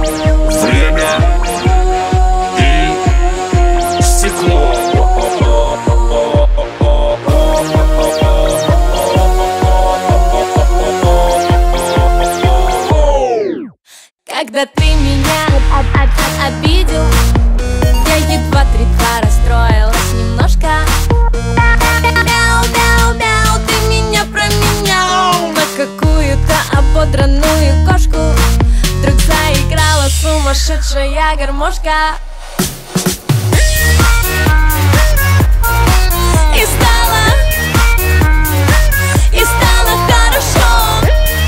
Время и стекло. Когда ты меня обидел, я едва 3-2 расстроилась немножко. Мяу-мяу-мяу, ты меня променял на какую-то ободранную кошку. Вдруг заиграла сумасшедшая гармошка. И стало хорошо.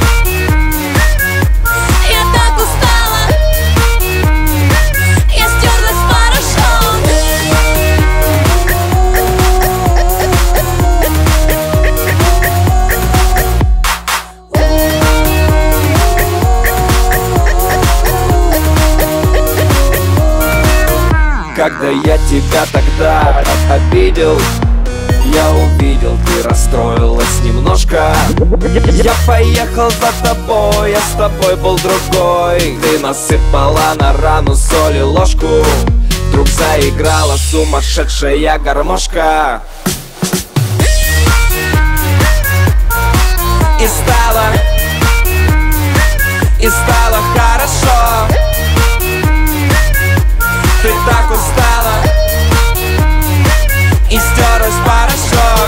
Я так устала, я стерлась в порошок. Когда я тебя тогда обидел, я увидел, ты расстроилась немножко. Я поехал за тобой, я с тобой был другой. Ты насыпала на рану соли ложку. Вдруг заиграла сумасшедшая гармошка. И стало хорошо. Ты так устала и стерлась в порошок.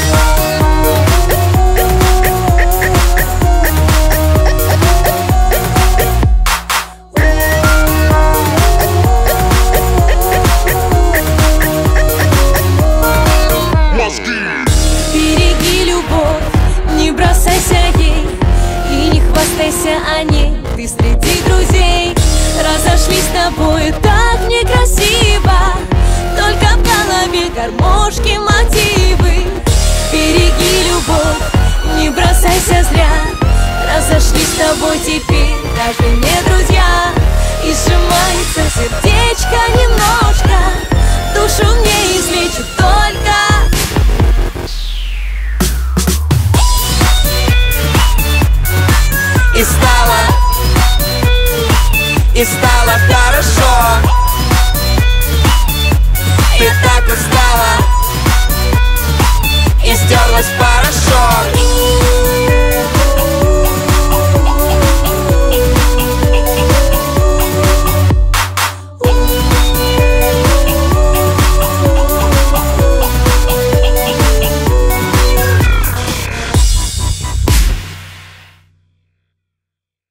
Береги любовь, не бросайся ей и не хвастайся о ней. Ты среди друзей разошлись с тобой так некрасиво. Только в голове гармошки мотивы. Береги любовь, не бросайся зря. Разошлись с тобой теперь даже не друзья. И сжимается сердечко немножко. Душу мне излечит только. И стало хорошо. Ты так устала и стерлась в порошок.